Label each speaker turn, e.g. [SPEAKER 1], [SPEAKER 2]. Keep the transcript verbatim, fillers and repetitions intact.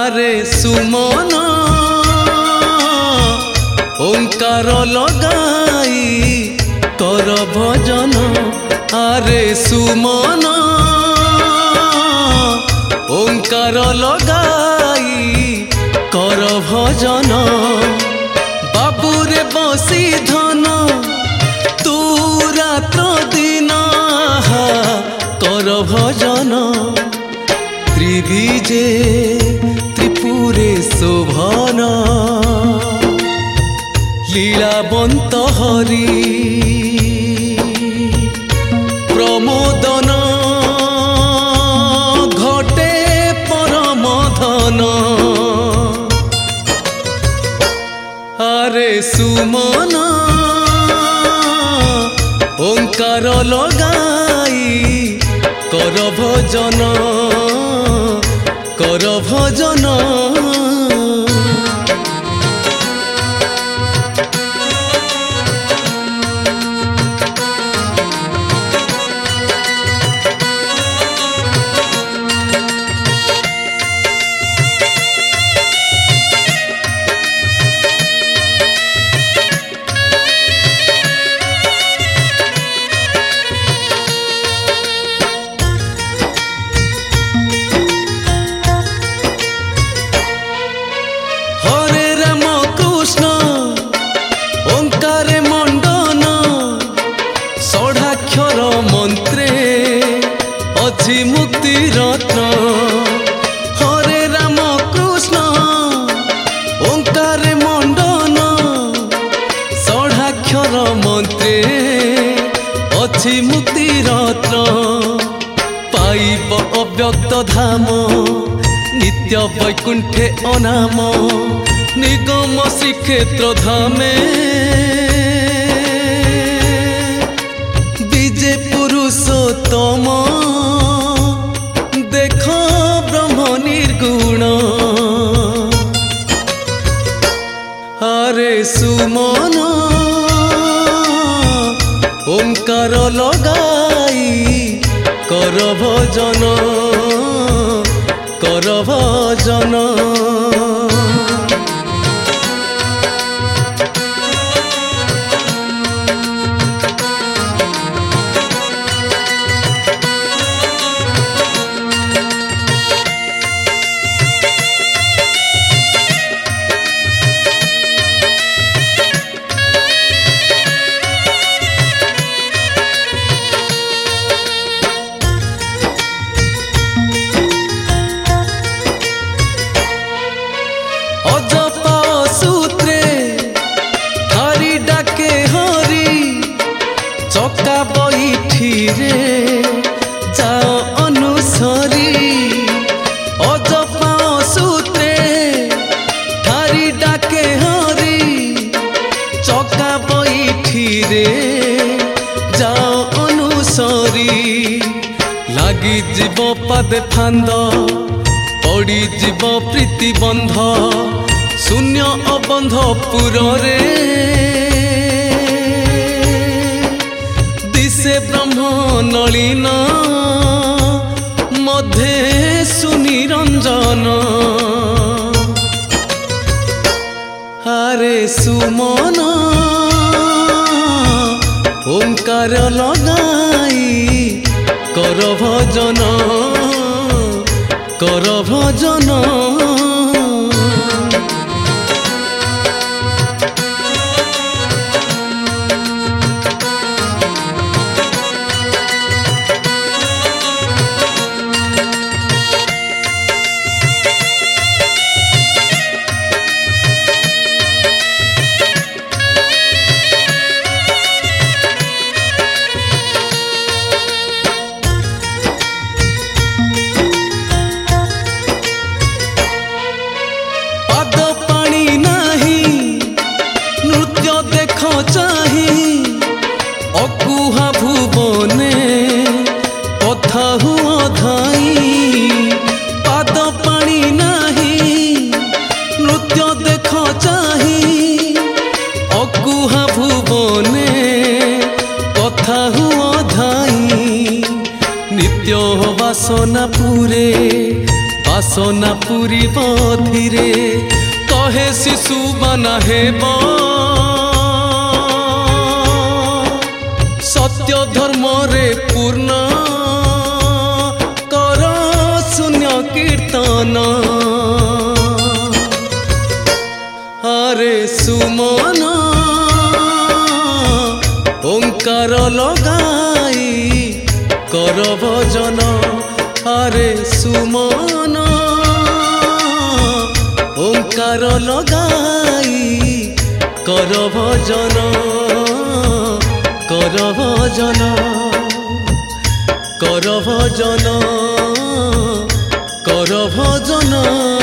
[SPEAKER 1] आरे सुमन ओंकार लगाई कर भजन आरे सुमन ओंकार लगाई कर भजन बाबूरे बसी धन तू रात्र दिन कर भजन त्रिविजे त्रिपुरे शोभन लीलावंत हरि प्रमोदन घटे परम धन आरे सुमन ओंकार लगाई कर भजन कर भजन मुक्ति रत्न हरे राम कृष्ण ओंकार मंडन षडाक्षर मंत्रे अच्छी मुक्ति रत्न पाइब अव्यक्त धाम नित्य वैकुंठे अनाम निगम श्रीक्षेत्र धामे विजय पुरुषोत्तम निर्गुण आरे सुमन ओंकार लगाई कर भजन कर भजन चका बैठी रे जाओ अनुसरी अजपा सूत्रे थारी डाके हरी चका बैठी रे जाओ अनुसरी लगी जीव पादे फांद पड़ी जीव प्रीति बंध शून्य अबंध पुर रे से ब्रह्म नलिन मध्य सुनिरंजन आरे सुमन ओंकार लगाई कर भजन कर भजन बासना पूरी धीरे कहे शिशु बना हेब सत्य धर्म रे पूर्ण कर शून्य कीर्तन अरे सुमन ओंकार लगाई कर भजन अरे सुमन ओंकार लगाई कर भजन कर भजन कर भजन कर भजन।